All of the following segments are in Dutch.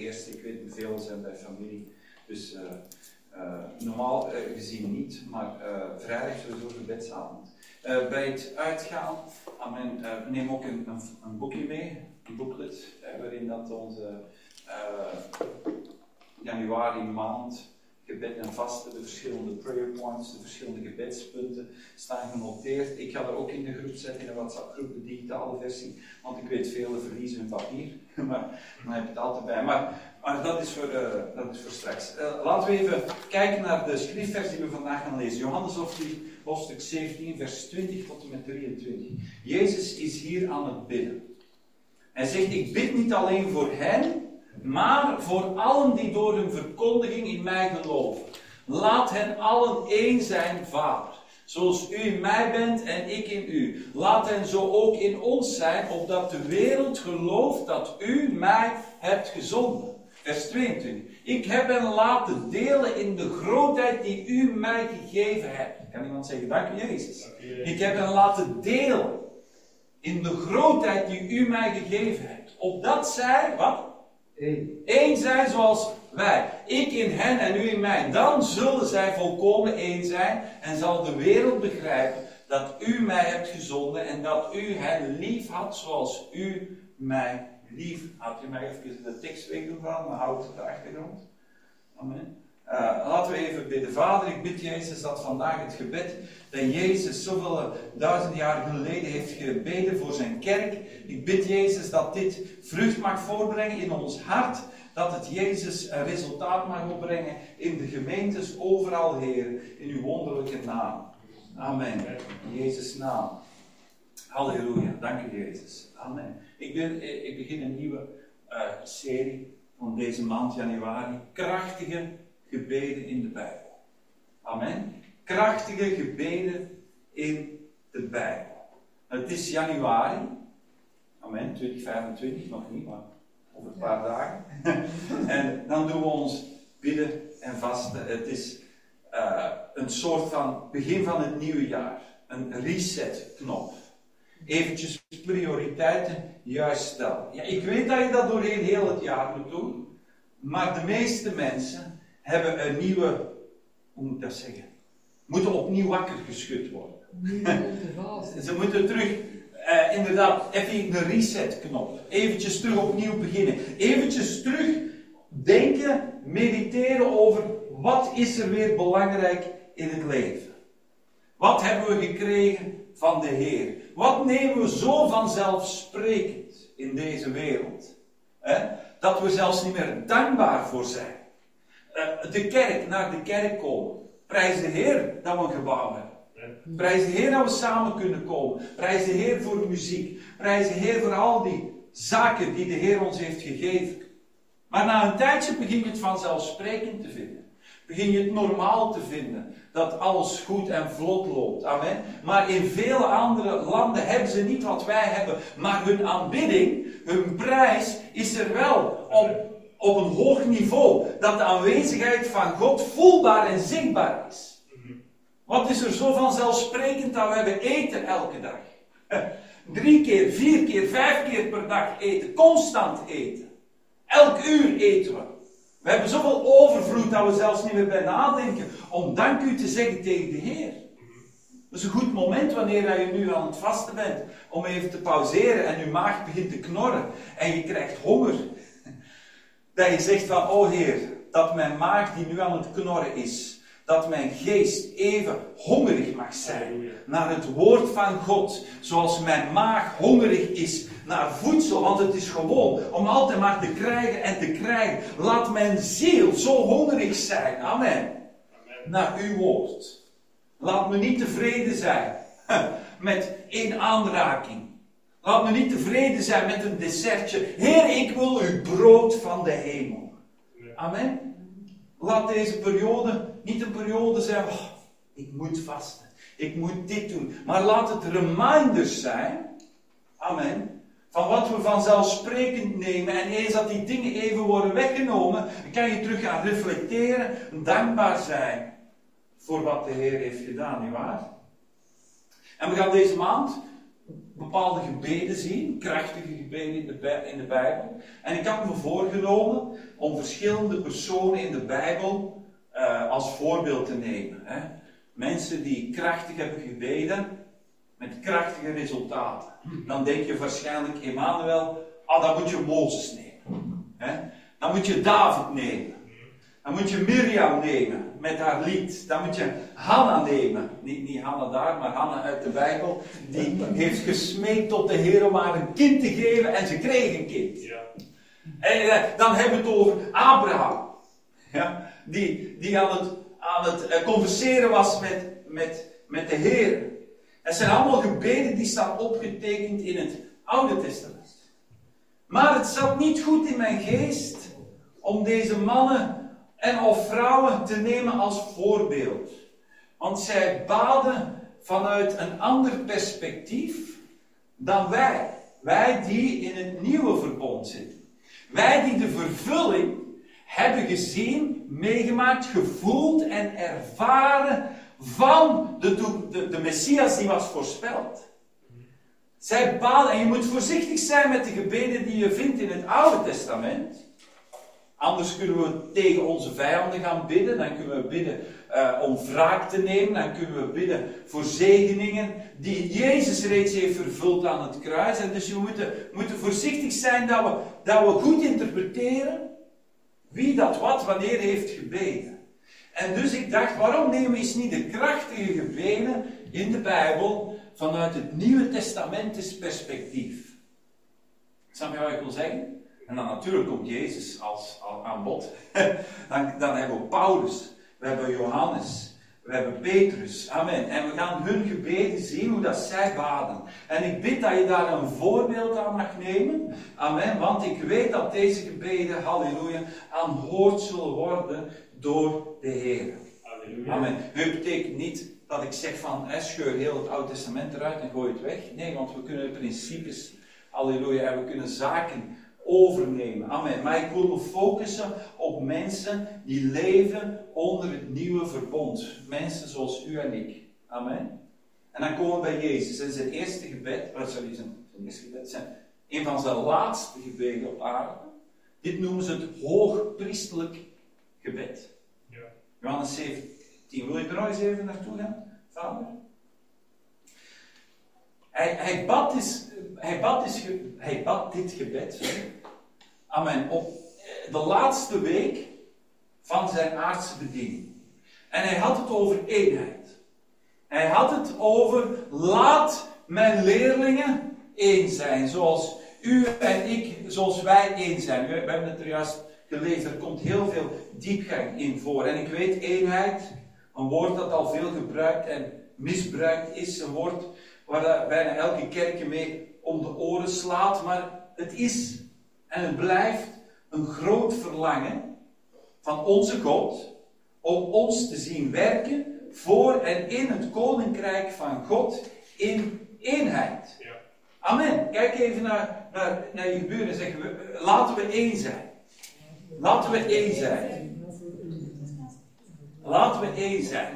eerste. Ik weet, veel zijn bij familie. Dus normaal gezien niet, maar vrijdag sowieso gebedsavond. Bij het uitgaan, neem ook een boekje mee, een booklet, waarin dat onze januari maand gebed en vasten, de verschillende prayer points, de verschillende gebedspunten staan genoteerd. Ik ga er ook in de groep zetten, in een WhatsApp-groep, de digitale versie, want ik weet velen verliezen hun papier, maar dan heb je het altijd bij. Maar dat is voor straks. Laten we even kijken naar de schriftvers die we vandaag gaan lezen. Johannes hoofdstuk 17, vers 20 tot en met 23. Jezus is hier aan het bidden. Hij zegt, ik bid niet alleen voor hen, maar voor allen die door hun verkondiging in mij geloven. Laat hen allen één zijn, Vader. Zoals u in mij bent en ik in u. Laat hen zo ook in ons zijn, opdat de wereld gelooft dat u mij hebt gezonden. Vers 22. Ik heb hen laten delen in de grootheid die u mij gegeven hebt. Kan iemand zeggen, dank u Jezus. Ik heb hen laten delen in de grootheid die u mij gegeven hebt. Opdat zij, wat? Eén zijn zoals wij. Ik in hen en u in mij. Dan zullen zij volkomen één zijn. En zal de wereld begrijpen dat u mij hebt gezonden. En dat u hen lief had zoals u mij lief had. Je mag even de tekst wegdoen van, maar houd op de achtergrond. Amen. Laten we even bidden. Vader, ik bid Jezus dat vandaag het gebed dat Jezus zoveel duizend jaar geleden heeft gebeden voor zijn kerk. Ik bid Jezus dat dit vrucht mag voortbrengen in ons hart. Dat het Jezus een resultaat mag opbrengen in de gemeentes overal, Heer. In uw wonderlijke naam. Amen. In Jezus' naam. Halleluja. Dank u Jezus. Amen. Ik begin een nieuwe serie van deze maand januari. Krachtige gebeden in de Bijbel. Amen. Krachtige gebeden in de Bijbel. Het is januari. Amen. 2025, nog niet, maar over een paar dagen. En dan doen we ons bidden en vasten. Het is een soort van begin van het nieuwe jaar. Een resetknop. Eventjes prioriteiten juist stellen. Ja, ik weet dat je dat doorheen heel het jaar moet doen. Maar de meeste mensen hebben een nieuwe, hoe moet ik dat zeggen? Moeten opnieuw wakker geschud worden. Ze moeten terug, inderdaad, even een resetknop. Eventjes terug opnieuw beginnen. Eventjes terug denken, mediteren over wat is er weer belangrijk in het leven. Wat hebben we gekregen van de Heer? Wat nemen we zo vanzelfsprekend in deze wereld? Dat we zelfs niet meer dankbaar voor zijn. Naar de kerk komen. Prijs de Heer dat we een gebouw hebben. Prijs de Heer dat we samen kunnen komen. Prijs de Heer voor de muziek. Prijs de Heer voor al die zaken die de Heer ons heeft gegeven. Maar na een tijdje begin je het vanzelfsprekend te vinden. Begin je het normaal te vinden. Dat alles goed en vlot loopt. Amen. Maar in vele andere landen hebben ze niet wat wij hebben. Maar hun aanbidding, hun prijs is er wel op een hoog niveau. Dat de aanwezigheid van God voelbaar en zichtbaar is. Wat is er zo vanzelfsprekend dat we hebben eten elke dag? 3 keer, 4 keer, 5 keer per dag eten. Constant eten. Elk uur eten we. We hebben zoveel overvloed dat we zelfs niet meer bij nadenken om dank u te zeggen tegen de Heer. Dat is een goed moment wanneer je nu aan het vasten bent, om even te pauzeren en je maag begint te knorren en je krijgt honger. Dat je zegt van, oh Heer, dat mijn maag die nu aan het knorren is, dat mijn geest even hongerig mag zijn naar het woord van God, zoals mijn maag hongerig is naar voedsel, want het is gewoon om altijd maar te krijgen en te krijgen. Laat mijn ziel zo hongerig zijn, amen, naar uw woord. Laat me niet tevreden zijn met 1 aanraking. Laat me niet tevreden zijn met een dessertje. Heer, ik wil uw brood van de hemel. Amen. Laat deze periode niet een periode zijn, ik moet vasten, ik moet dit doen. Maar laat het reminders zijn, amen, van wat we vanzelfsprekend nemen. En eens dat die dingen even worden weggenomen, dan kan je terug gaan reflecteren, dankbaar zijn voor wat de Heer heeft gedaan, nietwaar? En we gaan deze maand bepaalde gebeden zien, krachtige gebeden in de Bijbel. En ik had me voorgenomen om verschillende personen in de Bijbel als voorbeeld te nemen. Hè. Mensen die krachtig hebben gebeden, met krachtige resultaten. Dan denk je waarschijnlijk, Emmanuel, dan moet je Mozes nemen. Hè. Dan moet je David nemen. Dan moet je Mirjam nemen met haar lied. Dan moet je Hanna nemen. Niet Hanna daar, maar Hanna uit de Bijbel. Die heeft gesmeekt tot de Heer om haar een kind te geven en ze kreeg een kind. Ja. En dan hebben we het over Abraham. Ja, die aan het converseren was met de Heer. Het zijn allemaal gebeden die staan opgetekend in het Oude Testament. Maar het zat niet goed in mijn geest om deze mannen of vrouwen te nemen als voorbeeld. Want zij baden vanuit een ander perspectief dan wij. Wij die in het nieuwe verbond zitten. Wij die de vervulling hebben gezien, meegemaakt, gevoeld en ervaren van de Messias die was voorspeld. Zij baden, en je moet voorzichtig zijn met de gebeden die je vindt in het Oude Testament. Anders kunnen we tegen onze vijanden gaan bidden. Dan kunnen we bidden om wraak te nemen. Dan kunnen we bidden voor zegeningen die Jezus reeds heeft vervuld aan het kruis. En dus we moeten voorzichtig zijn dat we goed interpreteren wie dat wat wanneer heeft gebeden. En dus ik dacht, waarom nemen we eens niet de krachtige gebeden in de Bijbel vanuit het Nieuwe Testamentisch perspectief? Snap je wat ik wil zeggen? En dan natuurlijk komt Jezus aan bod. Dan hebben we Paulus, we hebben Johannes, we hebben Petrus. Amen. En we gaan hun gebeden zien, hoe dat zij baden. En ik bid dat je daar een voorbeeld aan mag nemen. Amen. Want ik weet dat deze gebeden, halleluja, aanhoord zullen worden door de Heer. Halleluja. Amen. Het betekent niet dat ik zeg van, scheur heel het Oude Testament eruit en gooi het weg. Nee, want we kunnen principes, halleluja, en we kunnen zaken overnemen. Amen. Maar ik wil me focussen op mensen die leven onder het nieuwe verbond. Mensen zoals u en ik. Amen. En dan komen we bij Jezus. En zijn eerste gebed, zijn een van zijn laatste gebeden op aarde. Dit noemen ze het hoogpriestelijk gebed. Ja. Johannes 17. Wil je er nog eens even naartoe gaan, vader? Hij bad dit gebed, amen, op de laatste week van zijn aardse bediening. En hij had het over eenheid. Hij had het over, laat mijn leerlingen één zijn, zoals u en ik, zoals wij één zijn. We hebben het er juist gelezen, er komt heel veel diepgang in voor. En ik weet, eenheid, een woord dat al veel gebruikt en misbruikt is, een woord waar bijna elke kerk je mee om de oren slaat, maar het is en het blijft een groot verlangen van onze God om ons te zien werken voor en in het koninkrijk van God in eenheid. Ja. Amen. Kijk even naar je buren en zeggen, laten we één zijn. Laten we één zijn. Laten we één zijn.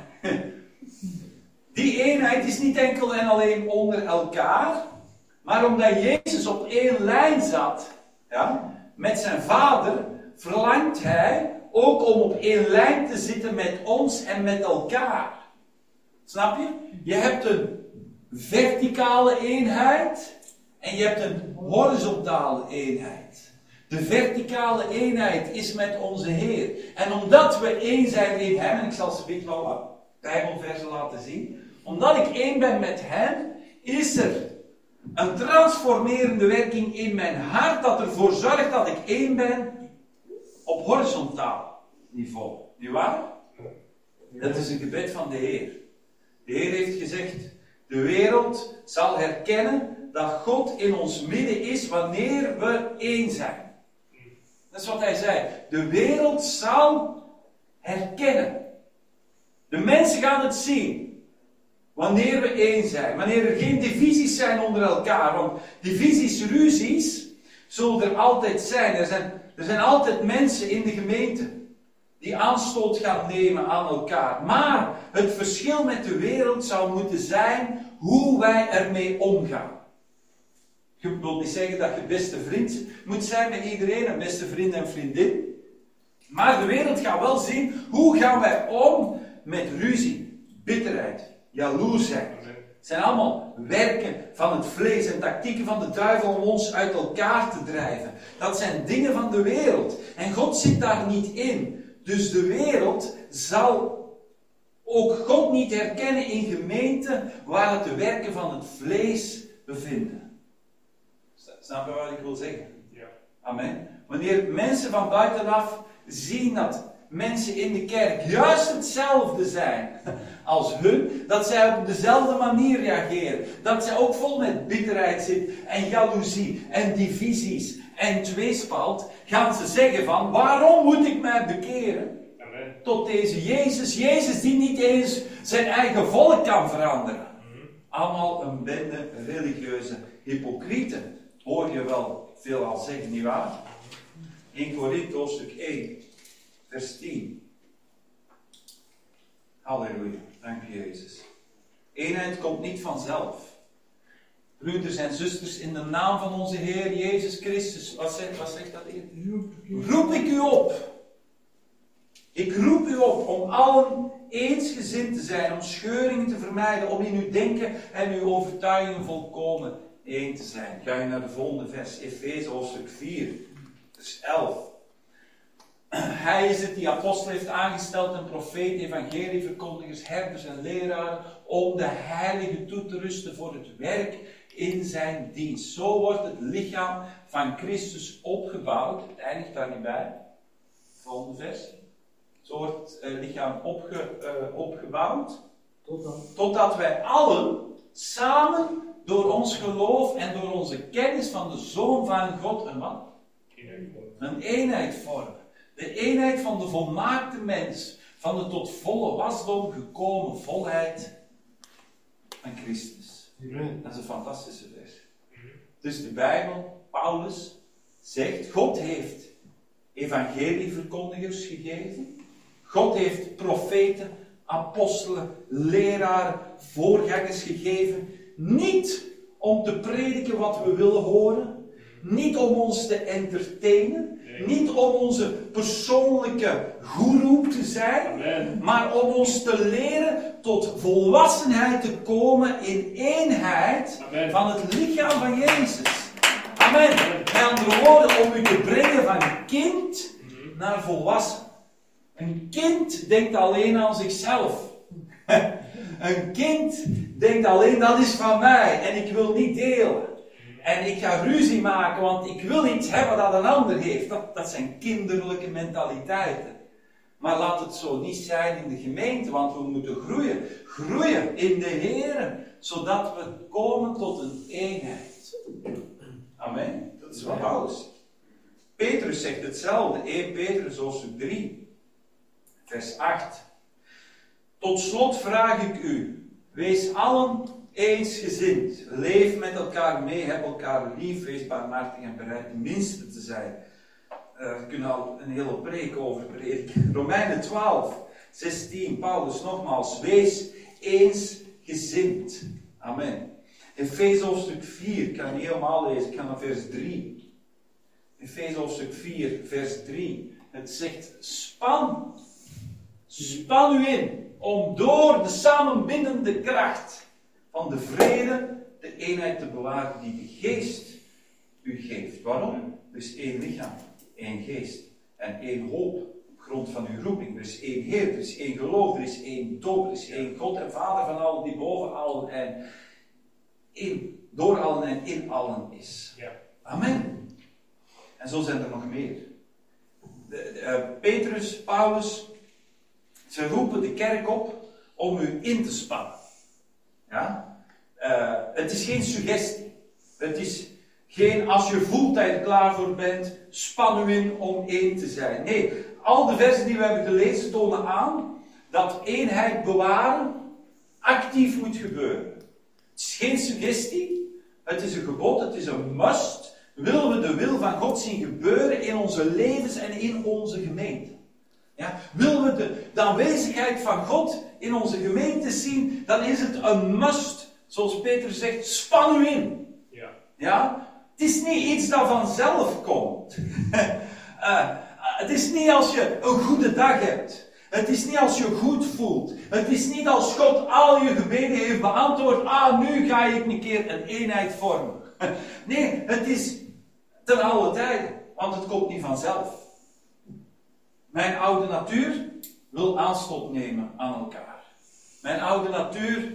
Die eenheid is niet enkel en alleen onder elkaar, maar omdat Jezus op één lijn zat, ja, met zijn Vader, verlangt hij ook om op één lijn te zitten met ons en met elkaar. Snap je? Je hebt een verticale eenheid en je hebt een horizontale eenheid. De verticale eenheid is met onze Heer. En omdat we één zijn in Hem, en ik zal ze wel wat Bijbelversen laten zien, omdat ik één ben met Hem, is er een transformerende werking in mijn hart dat ervoor zorgt dat ik één ben op horizontaal niveau. Niet waar? Dat is een gebed van de Heer. De Heer heeft gezegd, de wereld zal herkennen dat God in ons midden is wanneer we één zijn. Dat is wat hij zei. De wereld zal herkennen. De mensen gaan het zien. Wanneer we één zijn. Wanneer er geen divisies zijn onder elkaar. Want divisies, ruzies, zullen er altijd zijn. Er zijn altijd mensen in de gemeente die aanstoot gaan nemen aan elkaar. Maar het verschil met de wereld zou moeten zijn hoe wij ermee omgaan. Je wilt niet zeggen dat je beste vriend moet zijn met iedereen, een beste vriend en vriendin. Maar de wereld gaat wel zien, hoe gaan wij om met ruzie, bitterheid, jaloersheid. Het zijn allemaal werken van het vlees en tactieken van de duivel om ons uit elkaar te drijven. Dat zijn dingen van de wereld. En God zit daar niet in. Dus de wereld zal ook God niet herkennen in gemeenten waar het de werken van het vlees bevinden. Snap je wat ik wil zeggen? Ja. Amen. Wanneer mensen van buitenaf zien dat mensen in de kerk juist hetzelfde zijn als hun, dat zij op dezelfde manier reageren, dat zij ook vol met bitterheid zitten en jaloezie en divisies en tweespalt, gaan ze zeggen van, waarom moet ik mij bekeren tot deze Jezus die niet eens zijn eigen volk kan veranderen. Allemaal een bende religieuze hypocrieten. Hoor je wel veelal zeggen, nietwaar? 1 Korinthe hoofdstuk 1, vers 10. Halleluja, dank je Jezus. Eenheid komt niet vanzelf. Broeders en zusters, in de naam van onze Heer Jezus Christus, wat zegt dat hier? Roep ik u op. Ik roep u op om allen eensgezind te zijn, om scheuringen te vermijden, om in uw denken en uw overtuigingen volkomen één te zijn. Ga je naar de volgende vers, Efeze hoofdstuk 4, vers 11. Hij is het die apostel heeft aangesteld, een profeet, evangelieverkondigers, herders en leraren, om de heiligen toe te rusten voor het werk in zijn dienst. Zo wordt het lichaam van Christus opgebouwd. Het eindigt daar niet bij. Volgende vers. Zo wordt het lichaam opgebouwd. Totdat wij allen samen door ons geloof en door onze kennis van de Zoon van God een wat? Een eenheid vormen. De eenheid van de volmaakte mens. Van de tot volle wasdom gekomen volheid van Christus. Dat is een fantastische vers. Dus de Bijbel, Paulus, zegt, God heeft evangelieverkondigers gegeven. God heeft profeten, apostelen, leraren, voorgangers gegeven. Niet om te prediken wat we willen horen. Niet om ons te entertainen. Niet om onze persoonlijke goeroe te zijn. Amen. Maar om ons te leren tot volwassenheid te komen in eenheid. Amen. Van het lichaam van Jezus. Amen. Met andere woorden, om u te brengen van kind naar volwassen. Een kind denkt alleen aan zichzelf. Een kind denkt alleen, dat is van mij en ik wil niet delen. En ik ga ruzie maken, want ik wil iets hebben dat een ander heeft. Dat zijn kinderlijke mentaliteiten. Maar laat het zo niet zijn in de gemeente, want we moeten groeien. Groeien in de Heer, zodat we komen tot een eenheid. Amen. Dat is wat Paulus zegt. Petrus zegt hetzelfde. 1 Petrus hoofdstuk 3, vers 8. Tot slot vraag ik u, wees allen eensgezind, leef met elkaar mee, heb elkaar lief, wees barmhartig en bereid de minste te zijn. We kunnen al een hele preek over prediken. Romeinen 12, 16, Paulus nogmaals, wees eensgezind. Amen. Efeze hoofdstuk 4, ik kan het niet helemaal lezen, ik ga naar vers 3. Efeze hoofdstuk 4, vers 3. Het zegt, span u in om door de samenbindende kracht van de vrede de eenheid te bewaren die de geest u geeft. Waarom? Er is één lichaam, één geest en één hoop op grond van uw roeping. Er is één Heer, er is één geloof, er is één doop, er is één God en Vader van allen die boven allen en door allen en in allen is. Ja. Amen. En zo zijn er nog meer. Petrus, Paulus, ze roepen de kerk op om u in te spannen. Ja? Het is geen suggestie. Het is geen als je voelt dat je er klaar voor bent, span u in om één te zijn. Nee, al de versen die we hebben gelezen tonen aan dat eenheid bewaren actief moet gebeuren. Het is geen suggestie, het is een gebod, het is een must. Willen we de wil van God zien gebeuren in onze levens en in onze gemeente? Ja, willen we de aanwezigheid van God in onze gemeente zien, dan is het een must. Zoals Petrus zegt, span u in. Ja. Ja? Het is niet iets dat vanzelf komt. Het is niet als je een goede dag hebt. Het is niet als je goed voelt. Het is niet als God al je gebeden heeft beantwoord. Nu ga ik een keer een eenheid vormen. Nee, het is ten alle tijden. Want het komt niet vanzelf. Mijn oude natuur wil aanstoot nemen aan elkaar. Mijn oude natuur,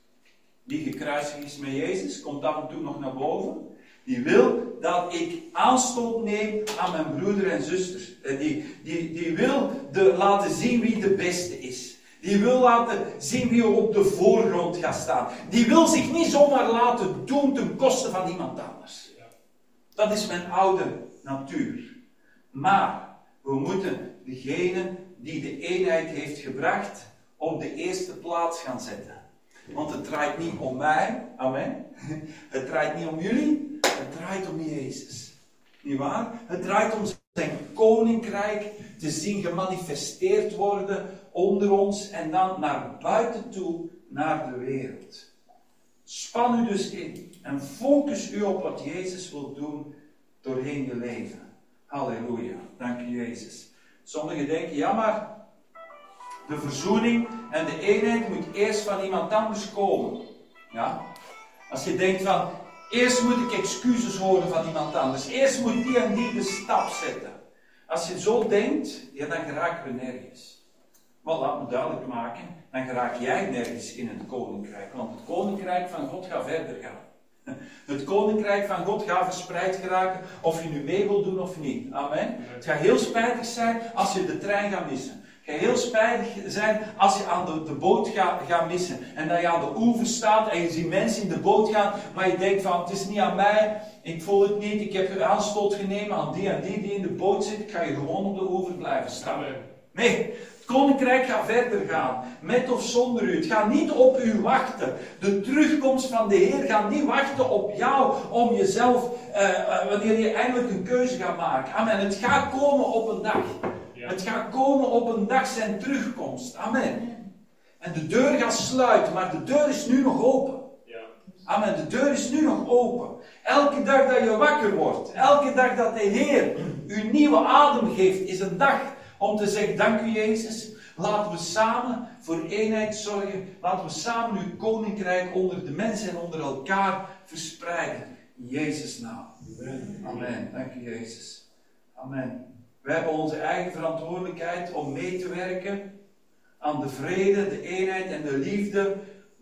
die gekruisigd is met Jezus, komt af en toe nog naar boven. Die wil dat ik aanstoot neem aan mijn broeder en zusters. Die wil laten zien wie de beste is. Die wil laten zien wie op de voorgrond gaat staan. Die wil zich niet zomaar laten doen ten koste van iemand anders. Dat is mijn oude natuur. Maar we moeten degene die de eenheid heeft gebracht op de eerste plaats gaan zetten. Want het draait niet om mij, amen. Het draait niet om jullie, het draait om Jezus. Niet waar? Het draait om zijn koninkrijk te zien gemanifesteerd worden onder ons en dan naar buiten toe, naar de wereld. Span u dus in en focus u op wat Jezus wil doen doorheen je leven. Halleluja, dank u Jezus. Sommigen denken, ja maar de verzoening en de eenheid moet eerst van iemand anders komen. Ja? Als je denkt van, eerst moet ik excuses horen van iemand anders. Eerst moet die en die de stap zetten. Als je zo denkt, ja, dan geraken we nergens. Maar laat me duidelijk maken, dan geraak jij nergens in het koninkrijk. Want het koninkrijk van God gaat verder gaan. Het koninkrijk van God gaat verspreid geraken, of je nu mee wil doen of niet. Amen. Het gaat heel spijtig zijn als je de trein gaat missen. Het gaat heel spijtig zijn als je aan de boot gaat missen. En dat je aan de oever staat en je ziet mensen in de boot gaan, maar je denkt van, het is niet aan mij, ik voel het niet, ik heb aanstoot genomen aan die en die in de boot zit, ik ga je gewoon op de oever blijven staan. Nee. Het koninkrijk gaat verder gaan, met of zonder u. Het gaat niet op u wachten. De terugkomst van de Heer gaat niet wachten op jou, om jezelf, wanneer je eindelijk een keuze gaat maken. Amen. Het gaat komen op een dag. Ja. Het gaat komen op een dag zijn terugkomst. Amen. En de deur gaat sluiten, maar de deur is nu nog open. Ja. Amen. De deur is nu nog open. Elke dag dat je wakker wordt, elke dag dat de Heer u nieuwe adem geeft, is een dag om te zeggen, dank u Jezus, laten we samen voor eenheid zorgen. Laten we samen uw koninkrijk onder de mensen en onder elkaar verspreiden. In Jezus' naam. Amen. Amen. Dank u Jezus. Amen. We hebben onze eigen verantwoordelijkheid om mee te werken aan de vrede, de eenheid en de liefde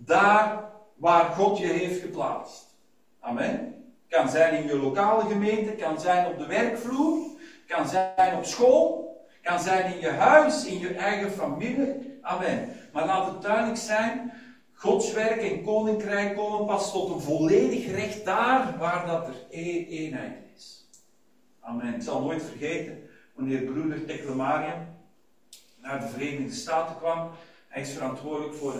daar waar God je heeft geplaatst. Amen. Kan zijn in je lokale gemeente, kan zijn op de werkvloer, kan zijn op school. Kan zijn in je huis, in je eigen familie. Amen. Maar laat het duidelijk zijn, Gods werk en koninkrijk komen pas tot een volledig recht daar waar dat er eenheid is. Amen. Ik zal nooit vergeten, wanneer broeder Teklemariam naar de Verenigde Staten kwam. Hij is verantwoordelijk voor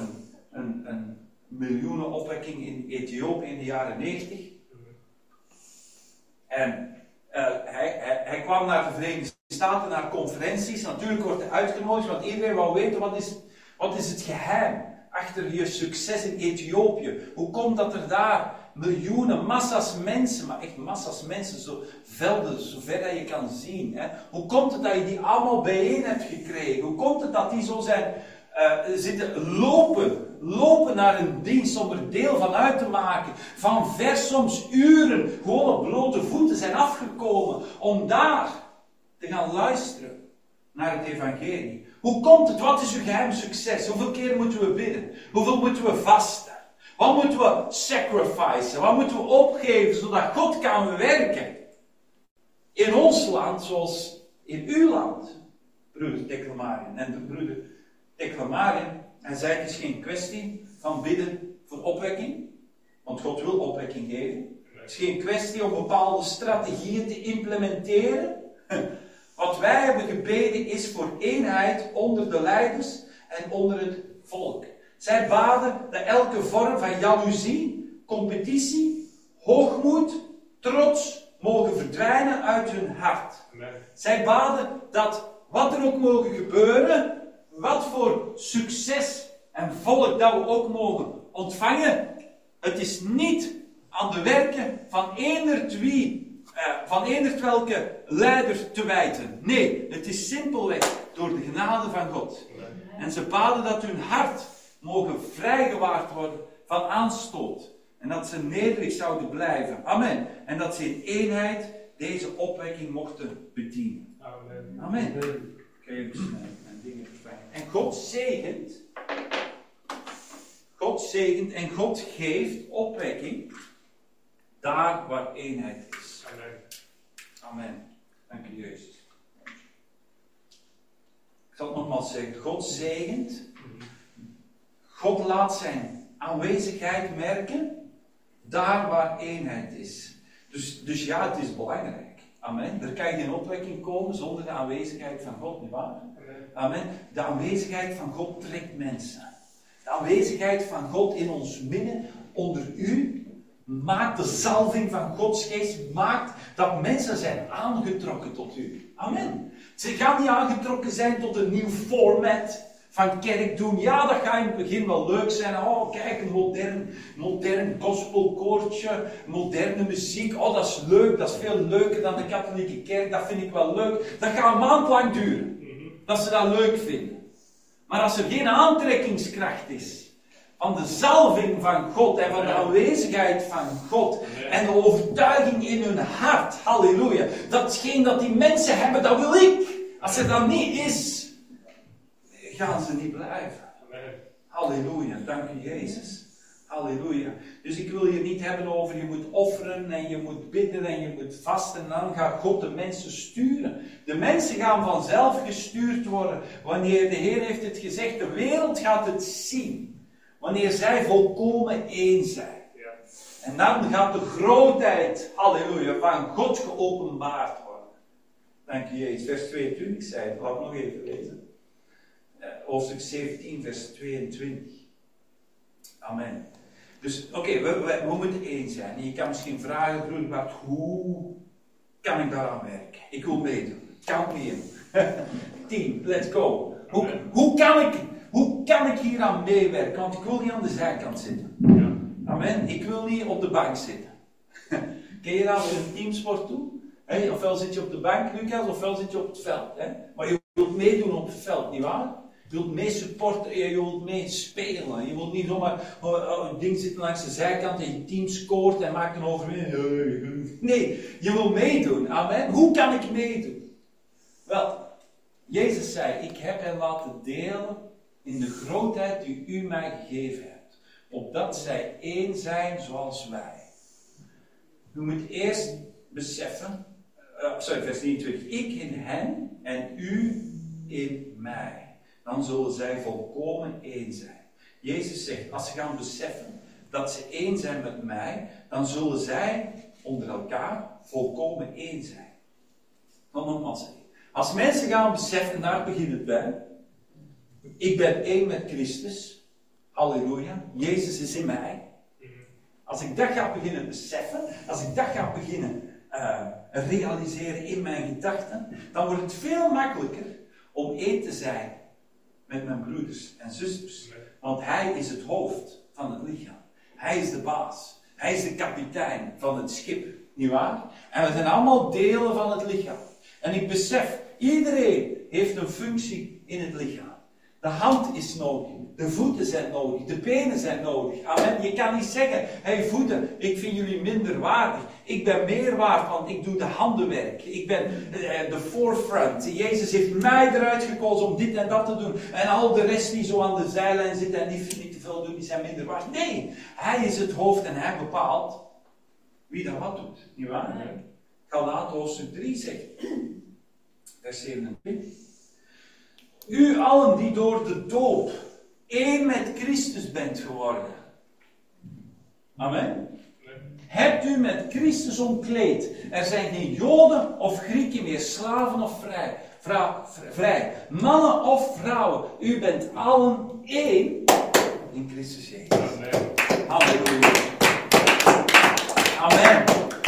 een miljoenenopwekking in Ethiopië in de jaren 90. En hij kwam naar de Verenigde Staten, naar conferenties. Natuurlijk wordt hij uitgenodigd, want iedereen wil weten wat is het geheim achter je succes in Ethiopië. Hoe komt dat er daar miljoenen, massa's mensen, maar echt massa's mensen, zo velden, zover dat je kan zien. Hè? Hoe komt het dat je die allemaal bijeen hebt gekregen? Hoe komt het dat die zo zijn zitten lopen naar een dienst om er deel van uit te maken, van ver soms uren, gewoon op blote voeten zijn afgekomen, om daar te gaan luisteren naar het evangelie. Hoe komt het? Wat is uw geheim succes? Hoeveel keer moeten we bidden? Hoeveel moeten we vasten? Wat moeten we sacrificen? Wat moeten we opgeven zodat God kan werken? In ons land zoals in uw land, broeder Teklemariam. En de broeder Teklemariam, hij zei het is geen kwestie van bidden voor opwekking, want God wil opwekking geven. Het is geen kwestie om bepaalde strategieën te implementeren. Wat wij hebben gebeden is voor eenheid onder de leiders en onder het volk. Zij baden dat elke vorm van jaloezie, competitie, hoogmoed, trots mogen verdwijnen uit hun hart. Amen. Zij baden dat wat er ook mogen gebeuren, wat voor succes en volk dat we ook mogen ontvangen, het is niet aan de werken van eenderd wie, van eenderd welke leider te wijten. Nee, het is simpelweg door de genade van God. En ze baden dat hun hart mogen vrijgewaard worden van aanstoot. En dat ze nederig zouden blijven. Amen. En dat ze in eenheid deze opwekking mochten bedienen. Amen. Amen. Kan je dus mijn dingen verfijnen. En God zegent. God zegent en God geeft opwekking daar waar eenheid is. Amen. Amen. Dank u, Jezus. Ik zal het nogmaals zeggen. God zegent. God laat zijn aanwezigheid merken daar waar eenheid is. Dus ja, het is belangrijk. Amen. Er kan geen opwekking komen zonder de aanwezigheid van God, nietwaar? Amen. De aanwezigheid van God trekt mensen. De aanwezigheid van God in ons midden, onder u, maakt de zalving van Gods geest, maakt dat mensen zijn aangetrokken tot u. Amen. Ze gaan niet aangetrokken zijn tot een nieuw format van kerk doen. Ja, dat gaat in het begin wel leuk zijn. Oh, kijk, een modern gospelkoortje, moderne muziek. Oh, dat is leuk, dat is veel leuker dan de katholieke kerk. Dat vind ik wel leuk. Dat gaat een maand lang duren. Dat ze dat leuk vinden. Maar als er geen aantrekkingskracht is van de zalving van God en van de aanwezigheid van God en de overtuiging in hun hart, halleluja, datgene dat die mensen hebben, dat wil ik. Als er dat niet is, gaan ze niet blijven. Halleluja, dank u Jezus. Halleluja. Dus ik wil je niet hebben over je moet offeren en je moet bidden en je moet vasten en dan gaat God de mensen sturen. De mensen gaan vanzelf gestuurd worden wanneer de Heer heeft het gezegd. De wereld gaat het zien. Wanneer zij volkomen één zijn. Ja. En dan gaat de grootheid, halleluja, van God geopenbaard worden. Dank je Jezus. Vers 22, ik zei het, laat ik nog even lezen. Hoofdstuk 17, vers 22. Amen. Dus, oké, we moeten één zijn. En je kan misschien vragen, broer Bart, hoe kan ik daaraan werken? Ik wil meedoen. Count me in. 10, let's go. Hoe kan ik hier aan meewerken? Want ik wil niet aan de zijkant zitten. Ja. Amen. Ik wil niet op de bank zitten. Ken je dat met een teamsport doen? Hey, ofwel zit je op de bank, Lucas, ofwel zit je op het veld. Hè? Maar je wilt meedoen op het veld, nietwaar? Je wilt mee supporten, je wilt mee spelen. Je wilt niet zomaar een ding zitten langs de zijkant en je team scoort en maakt een overwinning. Nee, je wil meedoen. Amen. Hoe kan ik meedoen? Wel, Jezus zei, ik heb hen laten delen in de grootheid die u mij gegeven hebt. Opdat zij één zijn zoals wij. U moet eerst beseffen, vers 23, ik in hen en u in mij. Dan zullen zij volkomen één zijn. Jezus zegt, als ze gaan beseffen dat ze één zijn met mij, dan zullen zij onder elkaar volkomen één zijn. Dan nogmaals zeggen. Als mensen gaan beseffen, daar begint het bij. Ik ben één met Christus. Halleluja. Jezus is in mij. Als ik dat ga beginnen beseffen, als ik dat ga beginnen realiseren in mijn gedachten, dan wordt het veel makkelijker om één te zijn met mijn broeders en zusters. Want hij is het hoofd van het lichaam. Hij is de baas. Hij is de kapitein van het schip. Nietwaar? En we zijn allemaal delen van het lichaam. En ik besef, iedereen heeft een functie in het lichaam. De hand is nodig. De voeten zijn nodig. De benen zijn nodig. Amen. Je kan niet zeggen, hey voeten, ik vind jullie minder waardig. Ik ben meer waard, want ik doe de handenwerk. Ik ben de forefront. Jezus heeft mij eruit gekozen om dit en dat te doen. En al de rest die zo aan de zijlijn zitten en die niet te veel doen, die zijn minder waard. Nee, hij is het hoofd en hij bepaalt wie dat wat doet. Niet waar? Nee. Galaten hoofdstuk 3 zegt, vers 27. U allen die door de doop één met Christus bent geworden. Amen. Hebt u met Christus omkleed. Er zijn geen Joden of Grieken meer, slaven of vrij. Mannen of vrouwen. U bent allen één in Christus Jezus. Amen. Halleluja. Amen.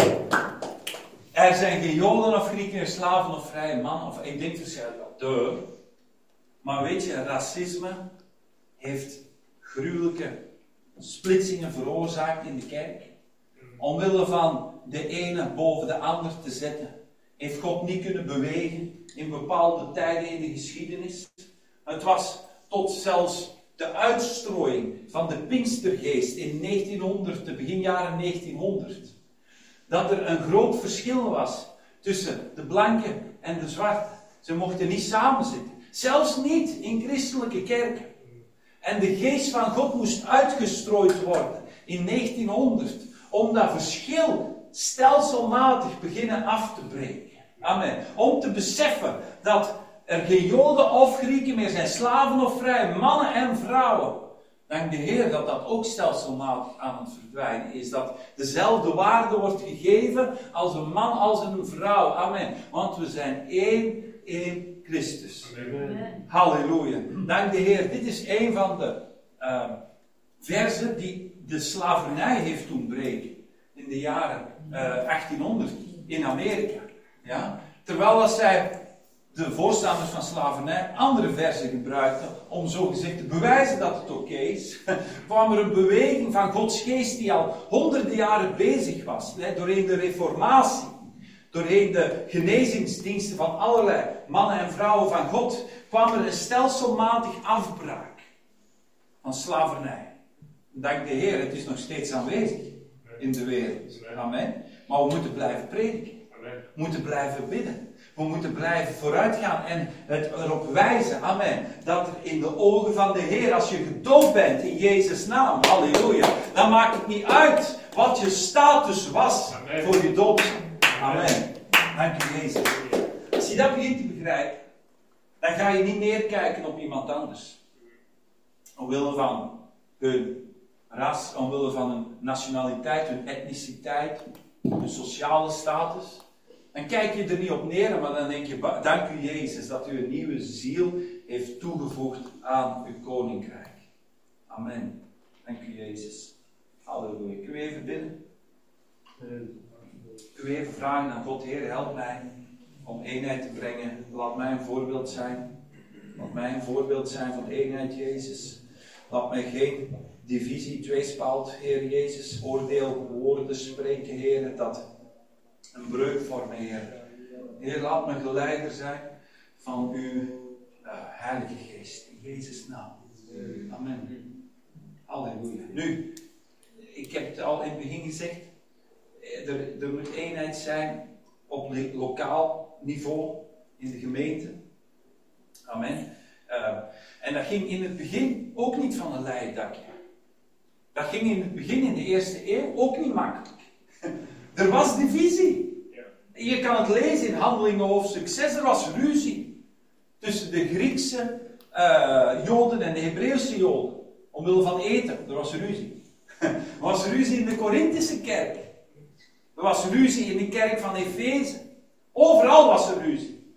Er zijn geen Joden of Grieken meer, slaven of vrije mannen. Of, ik denk waarschijnlijk maar weet je, racisme heeft gruwelijke splitsingen veroorzaakt in de kerk. omwille van de ene boven de ander te zetten. Heeft God niet kunnen bewegen in bepaalde tijden in de geschiedenis. Het was tot zelfs de uitstrooiing van de Pinkstergeest in 1900, de begin jaren 1900. Dat er een groot verschil was tussen de blanke en de zwarte. Ze mochten niet samenzitten. Zelfs niet in christelijke kerken. En de geest van God moest uitgestrooid worden in 1900. Om dat verschil stelselmatig beginnen af te breken. Amen. Om te beseffen dat er geen Joden of Grieken meer zijn, slaven of vrij, mannen en vrouwen. Dank de Heer dat dat ook stelselmatig aan het verdwijnen is. Dat dezelfde waarde wordt gegeven als een man, als een vrouw. Amen. Want we zijn één in Christus. Amen. Halleluja. Dank de Heer. Dit is een van de versen die de slavernij heeft doen breken. In de jaren 1800 in Amerika. Ja? Terwijl als zij, de voorstanders van slavernij, andere versen gebruikten om zogezegd te bewijzen dat het oké is, kwam er een beweging van Gods geest die al honderden jaren bezig was. Doorheen de reformatie, doorheen de genezingsdiensten van allerlei mannen en vrouwen van God, kwam er een stelselmatig afbraak van slavernij. Dank de Heer, het is nog steeds aanwezig in de wereld. Amen. Maar we moeten blijven prediken. We moeten blijven bidden. We moeten blijven vooruitgaan en het erop wijzen, amen, dat er in de ogen van de Heer, als je gedoopt bent in Jezus' naam, halleluja, dan maakt het niet uit wat je status was voor je doop. Amen. Dank u Jezus. Als je dat begint te begrijpen, dan ga je niet neerkijken op iemand anders. Omwille van hun ras, omwille van hun nationaliteit, hun etniciteit, hun sociale status. Dan kijk je er niet op neer, maar dan denk je, dank u Jezus dat u een nieuwe ziel heeft toegevoegd aan uw koninkrijk. Amen. Dank u Jezus. Halleluja. Kun je even bidden? Kun je even vragen aan God, Heer, help mij om eenheid te brengen. Laat mij een voorbeeld zijn. Laat mij een voorbeeld zijn van eenheid, Jezus. Laat mij geen divisie, tweespalt, Heer Jezus, oordeel, woorden spreken, Heer, dat een breuk vormen, Heer. Heer, laat me geleider zijn van uw Heilige Geest. In Jezus' naam. Amen. Halleluja. Nu, ik heb het al in het begin gezegd. Er moet eenheid zijn op lokaal niveau in de gemeente. Amen. En dat ging in het begin ook niet van een leien dakje. Dat ging in het begin, in de eerste eeuw, ook niet makkelijk. Er was divisie. Je kan het lezen in Handelingen hoofdstuk 6. Er was ruzie tussen de Griekse Joden en de Hebreeuwse Joden. Omwille van eten. Er was ruzie. Er was ruzie in de Korinthische kerk. Er was ruzie in de kerk van Efeze. Overal was er ruzie.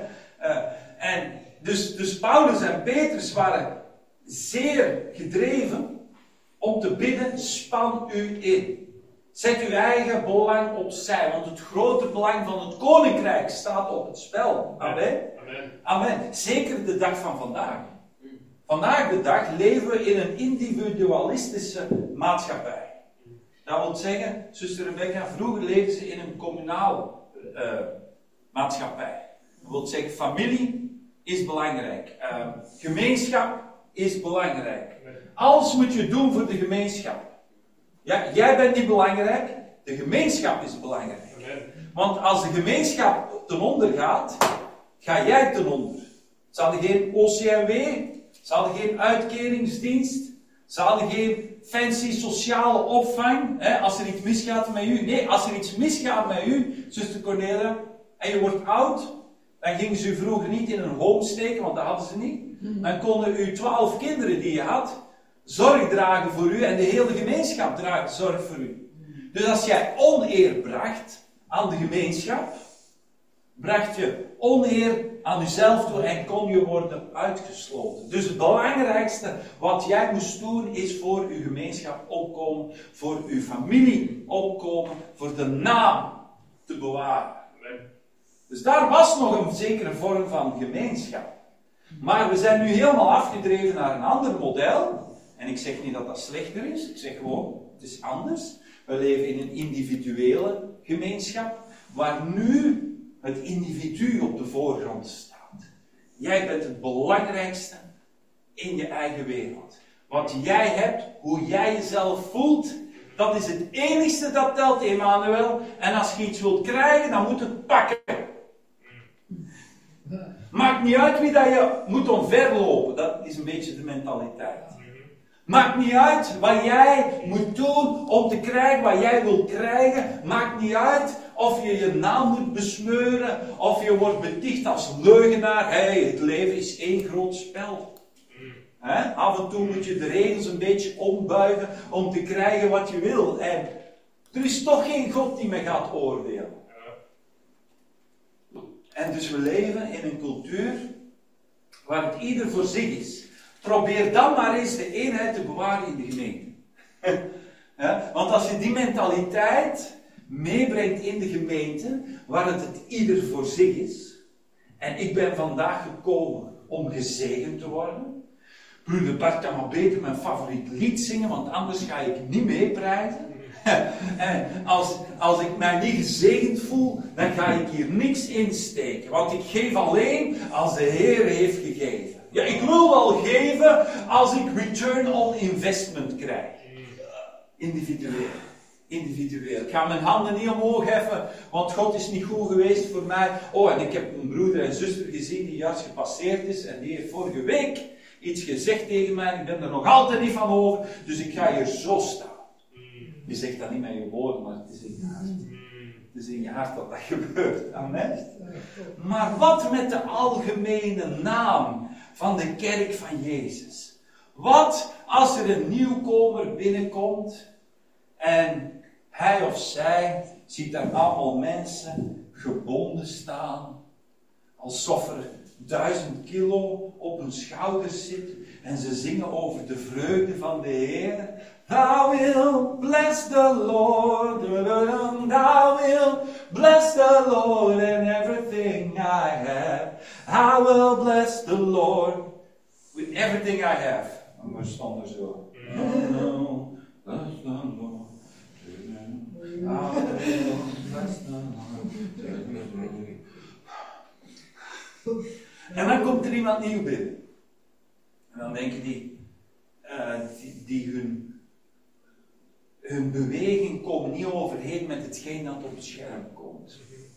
En dus Paulus en Petrus waren zeer gedreven om te bidden, span u in. Zet uw eigen belang opzij, want het grote belang van het koninkrijk staat op het spel. Amen. Amen. Amen. Zeker de dag van vandaag. Vandaag de dag leven we in een individualistische maatschappij. Dat wil zeggen, zuster Rebecca, vroeger leefden ze in een communale maatschappij. Dat wil zeggen, familie is belangrijk. Gemeenschap is belangrijk. Alles moet je doen voor de gemeenschap. Ja, jij bent niet belangrijk, de gemeenschap is belangrijk. Want als de gemeenschap ten onder gaat, ga jij ten onder. Ze hadden geen OCMW, ze hadden geen uitkeringsdienst, ze hadden geen fancy sociale opvang, als er iets misgaat met u. Nee, als er iets misgaat met u, zuster Cornelia, en je wordt oud, dan gingen ze u vroeger niet in een home steken, want dat hadden ze niet. Dan konden uw 12 kinderen die je had, zorg dragen voor u en de hele gemeenschap draagt zorg voor u. Dus als jij oneer bracht aan de gemeenschap, bracht je oneer aan jezelf toe en kon je worden uitgesloten. Dus het belangrijkste wat jij moest doen is voor uw gemeenschap opkomen, voor uw familie opkomen, voor de naam te bewaren. Dus daar was nog een zekere vorm van gemeenschap. Maar we zijn nu helemaal afgedreven naar een ander model. En ik zeg niet dat dat slechter is, ik zeg gewoon, het is anders. We leven in een individuele gemeenschap, waar nu het individu op de voorgrond staat. Jij bent het belangrijkste in je eigen wereld. Wat jij hebt, hoe jij jezelf voelt, dat is het enigste dat telt, Emmanuel. En als je iets wilt krijgen, dan moet het pakken. Maakt niet uit wie dat je moet omverlopen. Dat is een beetje de mentaliteit. Maakt niet uit wat jij moet doen om te krijgen wat jij wilt krijgen. Maakt niet uit of je je naam moet besmeuren. Of je wordt beticht als leugenaar. Het leven is één groot spel. Af en toe moet je de regels een beetje ombuigen om te krijgen wat je wil. En er is toch geen God die me gaat oordelen. En dus we leven in een cultuur waar het ieder voor zich is. Probeer dan maar eens de eenheid te bewaren in de gemeente. Want als je die mentaliteit meebrengt in de gemeente, waar het ieder voor zich is. En ik ben vandaag gekomen om gezegend te worden. Broeder Bart kan maar beter mijn favoriet lied zingen, want anders ga ik niet meeprijzen. En als ik mij niet gezegend voel, dan ga ik hier niks insteken. Want ik geef alleen als de Heer heeft gegeven. Ja, ik wil wel geven als ik return on investment krijg. Individueel. Ik ga mijn handen niet omhoog heffen, want God is niet goed geweest voor mij. Oh, en ik heb een broeder en zuster gezien die juist gepasseerd is en die heeft vorige week iets gezegd tegen mij. Ik ben er nog altijd niet van over, dus ik ga hier zo staan. Je zegt dat niet met je woorden, maar het is in je hart. Het is in je hart dat dat gebeurt. Amen. Maar wat met de algemene naam van de kerk van Jezus? Wat als er een nieuwkomer binnenkomt en hij of zij ziet daar allemaal mensen gebonden staan, alsof er 1000 kilo op hun schouders zit en ze zingen over de vreugde van de Heer. Thou will bless the Lord, thou will bless the Lord and everything I have. I will bless the Lord with everything I have. En we stonden zo. Bless the Lord. I will bless the Lord. En dan komt er iemand nieuw binnen. En dan denken die hun beweging komt niet overheen met hetgeen dat op het scherm komt.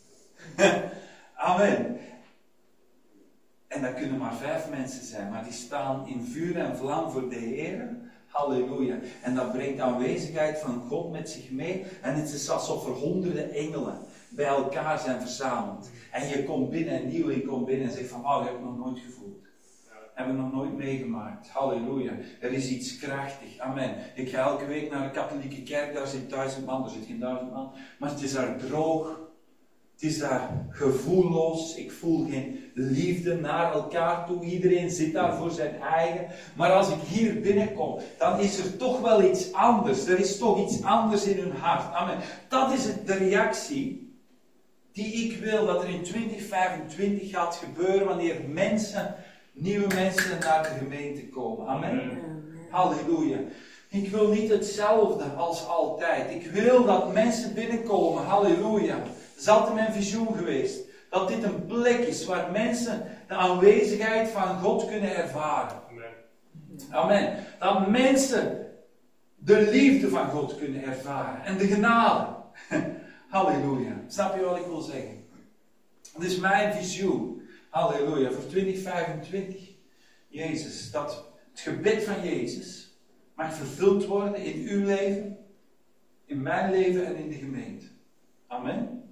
Amen. En dat kunnen maar 5 mensen zijn, maar die staan in vuur en vlam voor de Heer. Halleluja. En dat brengt aanwezigheid van God met zich mee. En het is alsof er honderden engelen bij elkaar zijn verzameld. En je komt binnen, een nieuweling komt binnen en zegt van, dat heb ik nog nooit gevoeld. Hebben we nog nooit meegemaakt. Halleluja. Er is iets krachtig. Amen. Ik ga elke week naar de katholieke kerk. Daar zit 1000 man. Er zit geen 1000 man. Maar het is daar droog. Het is daar gevoelloos. Ik voel geen liefde naar elkaar toe. Iedereen zit daar voor zijn eigen. Maar als ik hier binnenkom, dan is er toch wel iets anders. Er is toch iets anders in hun hart. Amen. Dat is de reactie die ik wil dat er in 2025 gaat gebeuren wanneer nieuwe mensen naar de gemeente komen. Amen. Halleluja. Ik wil niet hetzelfde als altijd. Ik wil dat mensen binnenkomen. Halleluja. Dat is altijd mijn visioen geweest. Dat dit een plek is waar mensen de aanwezigheid van God kunnen ervaren. Amen. Dat mensen de liefde van God kunnen ervaren. En de genade. Halleluja. Snap je wat ik wil zeggen? Dat is mijn visioen. Halleluja, voor 2025. Jezus, dat het gebed van Jezus mag vervuld worden in uw leven, in mijn leven en in de gemeente. Amen.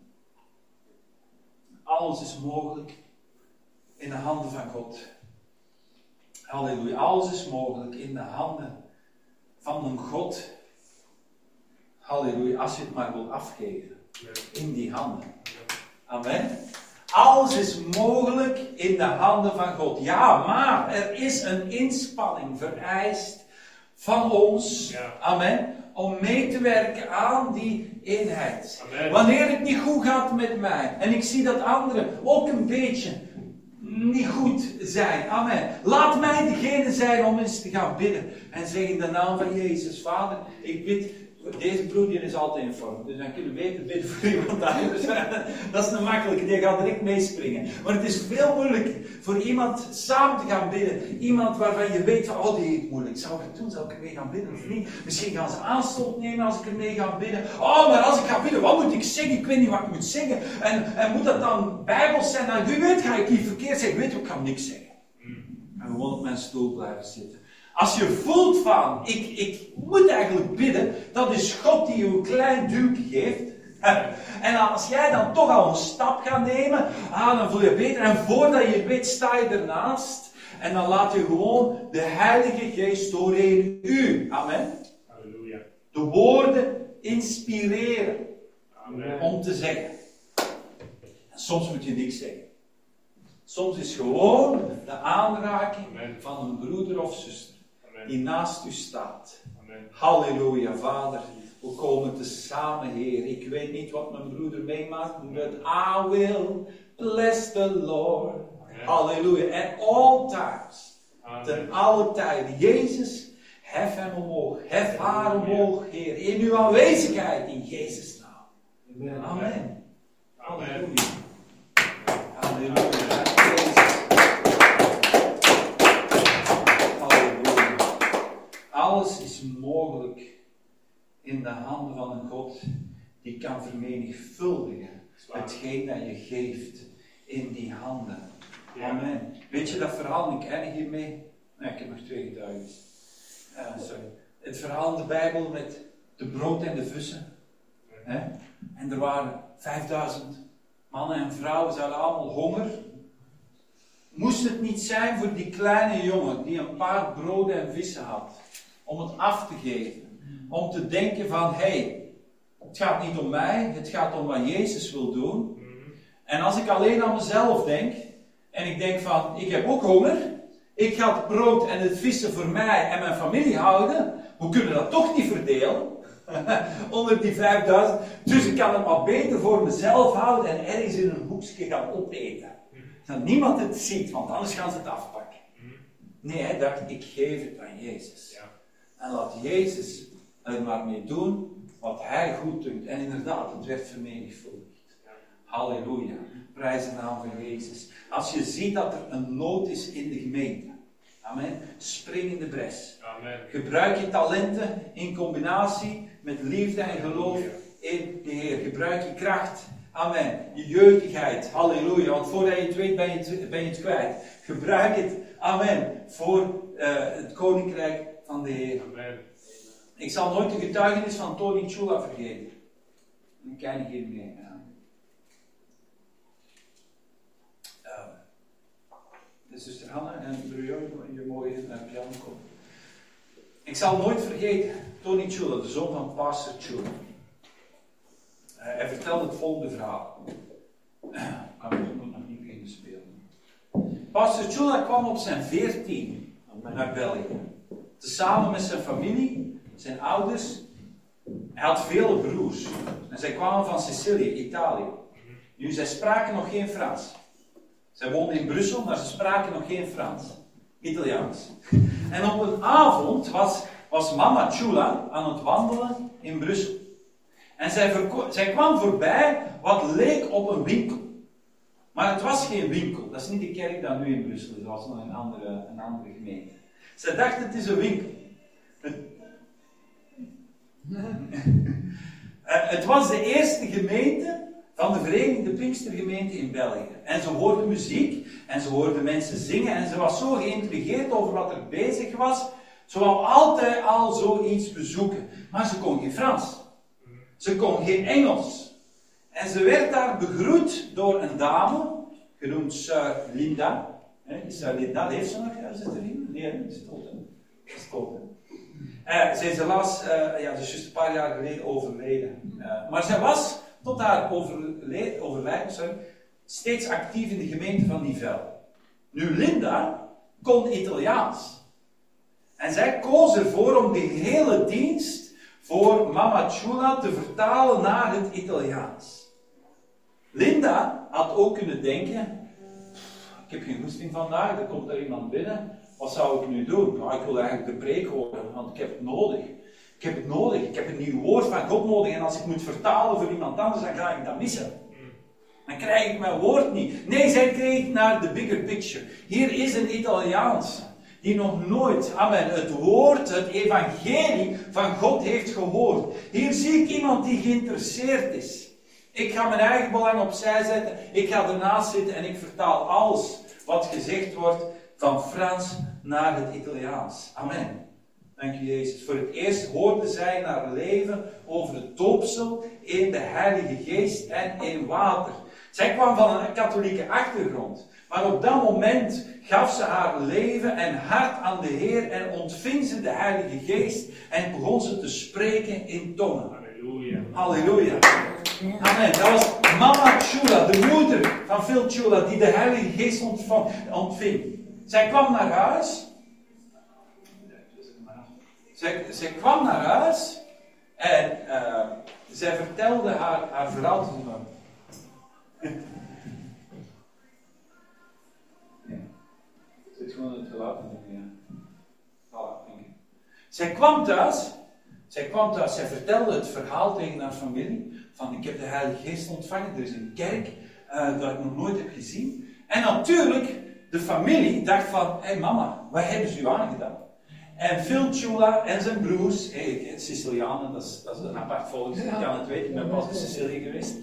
Alles is mogelijk in de handen van God. Halleluja, alles is mogelijk in de handen van een God. Halleluja, als je het maar wil afgeven. In die handen. Amen. Alles is mogelijk in de handen van God. Ja, maar er is een inspanning vereist van ons. Ja. Amen. Om mee te werken aan die eenheid. Amen. Wanneer het niet goed gaat met mij. En ik zie dat anderen ook een beetje niet goed zijn. Amen. Laat mij degene zijn om eens te gaan bidden. En zeggen in de naam van Jezus. Vader, ik bid Deze broer die is altijd in vorm, dus dan kunnen we beter bidden voor iemand anders. Dat is een makkelijke, die gaat direct meespringen. Maar het is veel moeilijker voor iemand samen te gaan bidden. Iemand waarvan je weet van, oh die heeft het moeilijk. Zou ik het doen? Zou ik ermee gaan bidden of niet? Misschien gaan ze aanstoot nemen als ik ermee ga bidden. Oh, maar als ik ga bidden, wat moet ik zeggen? Ik weet niet wat ik moet zeggen. En moet dat dan bijbels zijn? Nou, wie weet ga ik hier verkeerd zeggen. Weet je, ik kan niks zeggen. En gewoon op mijn stoel blijven zitten. Als je voelt van, ik moet eigenlijk bidden, dat is God die je een klein duwtje geeft. En als jij dan toch al een stap gaat nemen, dan voel je beter. En voordat je het weet, sta je ernaast. En dan laat je gewoon de Heilige Geest doorheen u. Amen. Halleluja. De woorden inspireren. Amen. Om te zeggen. En soms moet je niks zeggen. Soms is gewoon de aanraking van een broeder of zuster die naast u staat. Amen. Halleluja, Vader. We komen te samen, Heer. Ik weet niet wat mijn broeder meemaakt, but I will bless the Lord. Amen. Halleluja. And all times. Amen. Ten alle tijden. Jezus, hef hem omhoog. Hef haar omhoog, Heer. In uw aanwezigheid, in Jezus' naam. Amen. Amen. Halleluja. Halleluja. Alles is mogelijk in de handen van een God die kan vermenigvuldigen hetgeen dat je geeft in die handen. Amen. Weet je dat verhaal, ik eindig hiermee? Nee, ik heb nog 2 getuigen. Sorry. Het verhaal in de Bijbel met de brood en de vissen. En er waren 5000 mannen en vrouwen, ze hadden allemaal honger. Moest het niet zijn voor die kleine jongen die een paar broden en vissen had, om het af te geven. Om te denken van, het gaat niet om mij, het gaat om wat Jezus wil doen. En als ik alleen aan mezelf denk, en ik denk van, ik heb ook honger, ik ga het brood en het vissen voor mij en mijn familie houden, we kunnen dat toch niet verdelen, onder die 5000, dus ik kan het maar beter voor mezelf houden en ergens in een hoekje gaan opeten. Dat niemand het ziet, want anders gaan ze het afpakken. Nee, hij dacht, ik geef het aan Jezus. En laat Jezus er maar mee doen wat hij goed doet. En inderdaad, het werd vermenigvuldigd. Halleluja. Prijs de naam van Jezus. Als je ziet dat er een nood is in de gemeente. Amen. Spring in de bres. Amen. Gebruik je talenten in combinatie met liefde en geloof in de Heer. Gebruik je kracht. Amen. Je jeugdigheid. Halleluja. Want voordat je het weet ben je het kwijt. Gebruik het. Amen. Voor het koninkrijk van de Heer. Amen. Ik zal nooit de getuigenis van Tony Chula vergeten. Ik ken hier mee. De zuster Hanne en Brujo, je mooie piano. Ik zal nooit vergeten, Tony Chula, de zoon van pastor Chula. Hij vertelde het volgende verhaal. Ik kan het nog niet beginnen spelen. Pastor Chula kwam op zijn 14 naar België. Tezamen met zijn familie, zijn ouders. Hij had vele broers. En zij kwamen van Sicilië, Italië. Nu, zij spraken nog geen Frans. Zij woonden in Brussel, maar ze spraken nog geen Frans. Italiaans. En op een avond was mama Chula aan het wandelen in Brussel. En zij kwam voorbij wat leek op een winkel. Maar het was geen winkel. Dat is niet de kerk die nu in Brussel is. Dat was nog een andere gemeente. Zij dacht, het is een winkel. Het was de eerste gemeente van de Verenigde Pinkstergemeente in België. En ze hoorde muziek en ze hoorde mensen zingen en ze was zo geïntrigeerd over wat er bezig was. Ze wou altijd al zoiets bezoeken. Maar ze kon geen Frans. Ze kon geen Engels. En ze werd daar begroet door een dame, genoemd Sir Linda. Sir Linda, leeft ze nog? Is het erin? Nee, ze is dood. Ze is dood. Zij is helaas, dus juist een paar jaar geleden overleden. Maar zij was tot haar overlijden steeds actief in de gemeente van Nivelles. Nu, Linda kon Italiaans. En zij koos ervoor om de hele dienst voor Mama Chula te vertalen naar het Italiaans. Linda had ook kunnen denken, ik heb geen goesting vandaag, er komt er iemand binnen. Wat zou ik nu doen? Nou, ik wil eigenlijk de preek horen, want ik heb het nodig. Ik heb het nodig. Ik heb een nieuw woord van God nodig. En als ik moet vertalen voor iemand anders, dan ga ik dat missen. Dan krijg ik mijn woord niet. Nee, zij kreeg naar de bigger picture. Hier is een Italiaans die nog nooit, amen, het woord, het evangelie van God heeft gehoord. Hier zie ik iemand die geïnteresseerd is. Ik ga mijn eigen belang opzij zetten. Ik ga ernaast zitten en ik vertaal alles wat gezegd wordt van Frans naar het Italiaans. Amen. Dank u Jezus. Voor het eerst hoorde zij naar leven over het doopsel in de Heilige Geest en in water. Zij kwam van een katholieke achtergrond. Maar op dat moment gaf ze haar leven en hart aan de Heer en ontving ze de Heilige Geest en begon ze te spreken in tongen. Halleluja. Halleluja. Amen. Dat was Mama Chula, de moeder van Phil Chula, die de Heilige Geest ontving. Zij kwam naar huis. Zij kwam naar huis en zij vertelde haar verhaal te doen. Zit gewoon het geluid in. Voilà, denk ik. Zij kwam thuis, zij vertelde het verhaal tegen haar familie. Van ik heb de Heilige Geest ontvangen, er is een kerk dat ik nog nooit heb gezien. En natuurlijk, de familie dacht van, hé mama, wat hebben ze u aangedaan? En Phil Chula en zijn broers, Sicilianen, dat is een apart volk, ik kan het weten, ik ben pas in Sicilië geweest.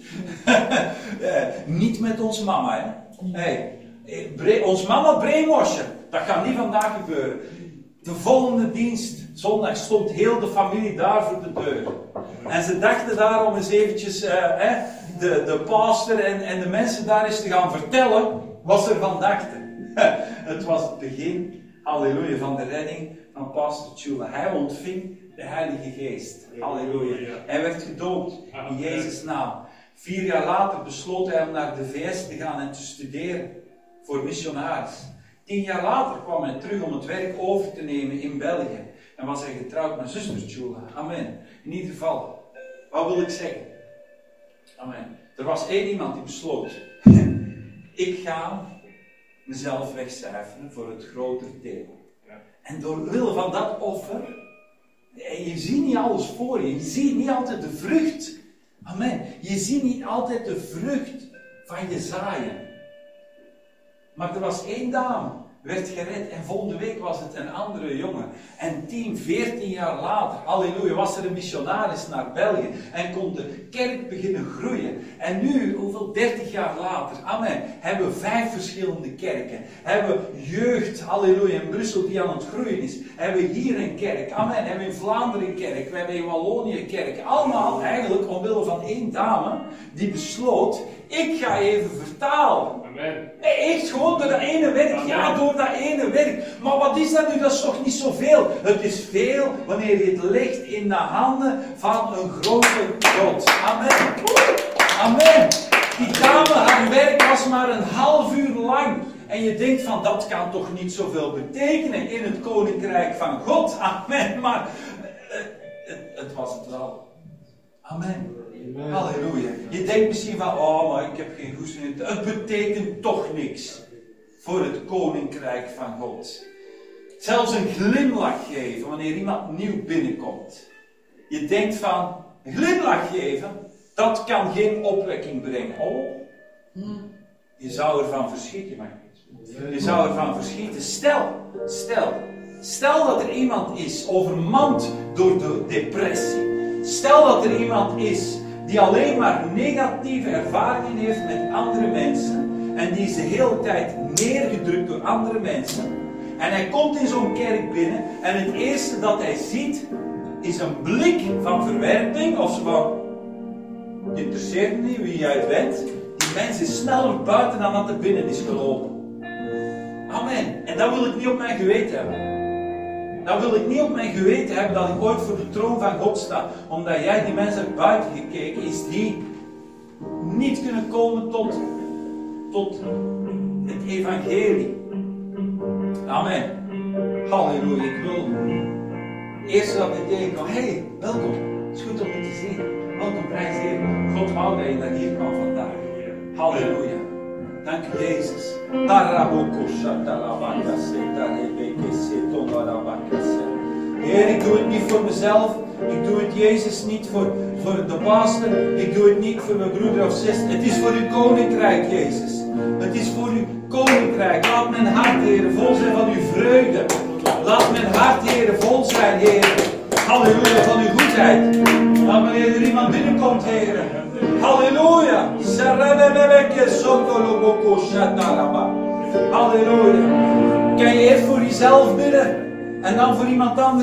Niet met ons mama, hè. Ons mama brainwashen, dat gaat niet vandaag gebeuren. De volgende dienst, zondag, stond heel de familie daar voor de deur. En ze dachten daarom eens eventjes de pastor en de mensen daar eens te gaan vertellen wat ze ervan dachten. Het was het begin, halleluja, van de redding van pastor Chula. Hij ontving de Heilige Geest. Halleluja. Hij werd gedoopt in Jezus' naam. 4 jaar later besloot hij om naar de VS te gaan en te studeren voor missionaris. 10 jaar later kwam hij terug om het werk over te nemen in België. En was hij getrouwd met zuster Chula. Amen. In ieder geval, wat wil ik zeggen? Amen. Er was één iemand die besloot. Ik ga mezelf wegcijferen voor het grotere deel. En door wil van dat offer, je ziet niet alles voor je. Je ziet niet altijd de vrucht. Amen. Je ziet niet altijd de vrucht van je zaaien. Maar er was één dame, werd gered en volgende week was het een andere jongen. En 10, 14 jaar later, halleluja, was er een missionaris naar België en kon de kerk beginnen groeien. En nu, hoeveel 30 jaar later, amen, hebben we 5 verschillende kerken. Hebben we jeugd, halleluja, in Brussel die aan het groeien is. Hebben we hier een kerk, amen, hebben we in Vlaanderen een kerk, we hebben in Wallonië een kerk. Allemaal eigenlijk omwille van één dame die besloot, ik ga even vertalen. Amen. Echt gewoon door dat ene werk. Amen. Ja, door dat ene werk. Maar wat is dat nu? Dat is toch niet zoveel? Het is veel wanneer je het legt in de handen van een grote God. Amen. Amen. Die dame, haar werk was maar een half uur lang. En je denkt van, dat kan toch niet zoveel betekenen in het koninkrijk van God. Amen. Maar het was het wel. Amen. Amen. Halleluja. Je denkt misschien van, oh, maar ik heb geen goesting. Het betekent toch niks voor het koninkrijk van God. Zelfs een glimlach geven wanneer iemand nieuw binnenkomt. Je denkt van, een glimlach geven, dat kan geen opwekking brengen. Oh, je zou ervan verschieten, man. Je zou ervan verschieten. Stel dat er iemand is overmand door de depressie. Stel dat er iemand is die alleen maar negatieve ervaringen heeft met andere mensen en die is de hele tijd neergedrukt door andere mensen en hij komt in zo'n kerk binnen en het eerste dat hij ziet is een blik van verwerping of zo van, het interesseert me niet wie jij bent. Die mens is sneller buiten dan dat er binnen is gelopen. Amen. En dat wil ik niet op mijn geweten hebben. Dan wil ik niet op mijn geweten hebben dat ik ooit voor de troon van God sta. Omdat jij die mensen hebt buiten gekeken is die niet kunnen komen tot het evangelie. Amen. Halleluja. Ik wil eerst dat ik denk van, hey, welkom. Het is goed om je te zien. Welkom, prijs Heer. God wou dat je naar hier kwam vandaag. Halleluja. Dank u Jezus. Heer, ik doe het niet voor mezelf, Ik doe het, Jezus, niet voor de pastor. Ik doe het niet voor mijn broeder of zus. Het is voor uw koninkrijk, Jezus. Het is voor uw koninkrijk. Laat mijn hart, Heer, vol zijn van uw vreugde. Laat mijn hart, Heer, vol zijn, Heer. Halleluja, van uw goedheid. Laat wanneer er iemand binnenkomt, Heer. Halleluja. Halleluja. Kan je eerst voor jezelf bidden en dan voor iemand anders?